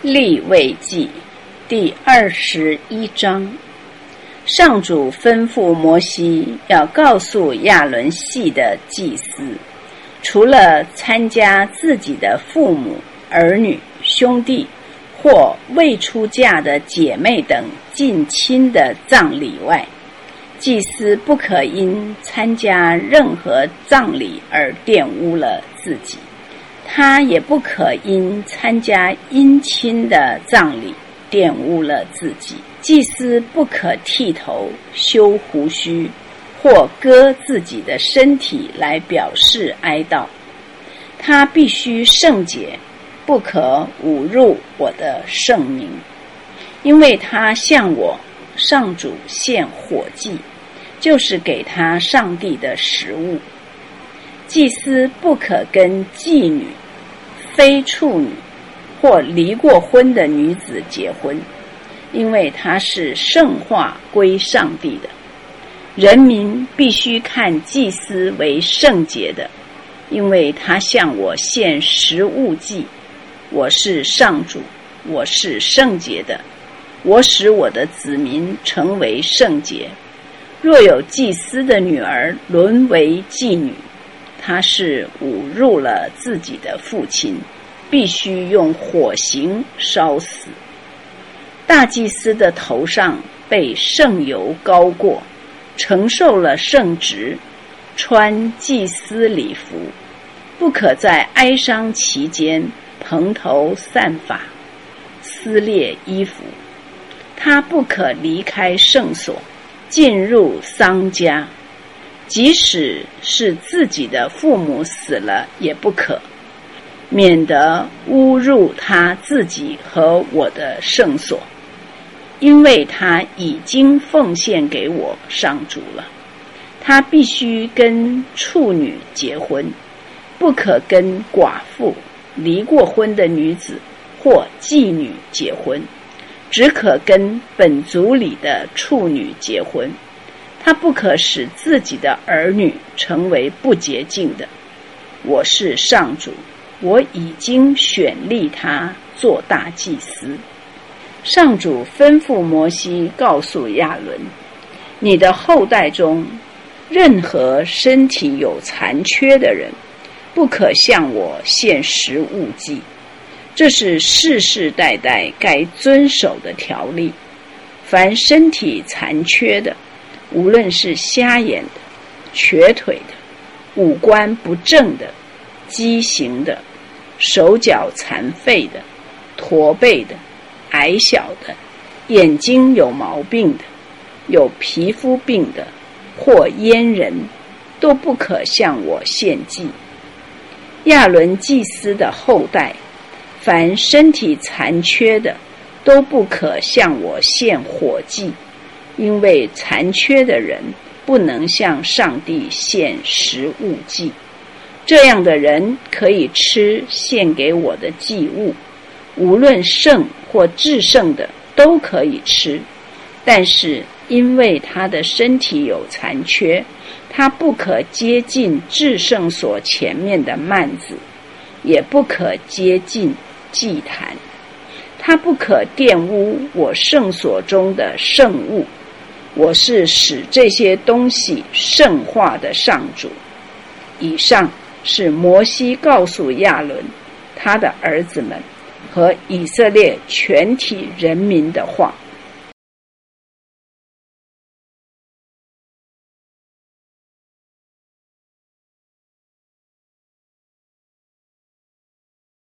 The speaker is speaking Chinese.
利未记第21章，上主吩咐摩西要告诉亚伦系的祭司，除了参加自己的父母、儿女、兄弟或未出嫁的姐妹等近亲的葬礼外，祭司不可因参加任何葬礼而玷污了自己，他也不可因参加姻亲的葬礼玷污了自己。祭司不可剃头、修胡须或割自己的身体来表示哀悼，他必须圣洁，不可侮辱我的圣名，因为他向我上主献火祭，就是给他上帝的食物。祭司不可跟妓女、非处女或离过婚的女子结婚，因为她是圣化归上帝的。人民必须看祭司为圣洁的，因为他向我献食物祭。我是上主，我是圣洁的，我使我的子民成为圣洁。若有祭司的女儿沦为妓女，她是侮辱了自己的父亲，必须用火刑烧死。大祭司的头上被圣油膏过，承受了圣职，穿祭司礼服，不可在哀伤期间蓬头散发，撕裂衣服。他不可离开圣所，进入丧家，即使是自己的父母死了也不可，免得侮辱他自己和我的圣所，因为他已经奉献给我上主了。他必须跟处女结婚，不可跟寡妇、离过婚的女子或妓女结婚，只可跟本族里的处女结婚。他不可使自己的儿女成为不洁净的。我是上主，我已经选立他做大祭司。上主吩咐摩西告诉亚伦，你的后代中任何身体有残缺的人，不可向我献食物祭，这是世世代代该遵守的条例。凡身体残缺的，无论是瞎眼的、瘸腿的、五官不正的、畸形的、手脚残废的、驼背的、矮小的、眼睛有毛病的、有皮肤病的或阉人，都不可向我献祭。亚伦祭司的后代，凡身体残缺的，都不可向我献火祭，因为残缺的人不能向上帝献食物祭。这样的人可以吃献给我的祭物，无论圣或至圣的都可以吃，但是因为他的身体有残缺，他不可接近至圣所前面的幔子，也不可接近祭坛。他不可玷污我圣所中的圣物，我是使这些东西圣化的上主。以上是摩西告诉亚伦、他的儿子们和以色列全体人民的话。